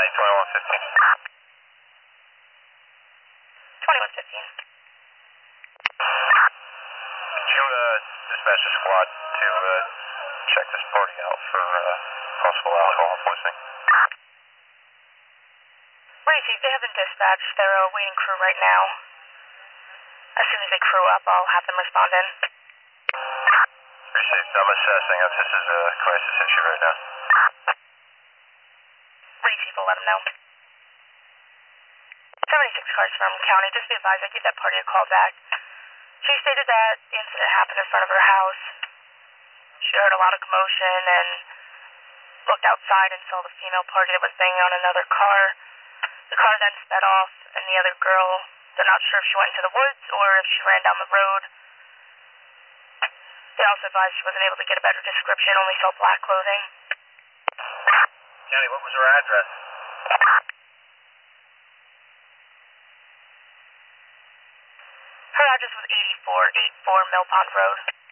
County, 2115. 2115. Could you dispatch a squad to check this party out for possible alcohol poisoning? Racy, they haven't dispatched. They're a waiting crew right now. As soon as they crew up, I'll have them respond in. Received. I'm assessing if this is a crisis issue right now. Racy will let them know. 76 cars from county. Just be advised, I gave that party a call back. She stated that the incident happened in front of her house. She heard a lot of commotion and looked outside and saw the female party that was banging on another car. The car then sped off, and the other girl, they're not sure if she went into the woods or if she ran down the road. They also advised she wasn't able to get a better description, only saw black clothing. County, what was her address? Her address was 8484 Mill Pond Road.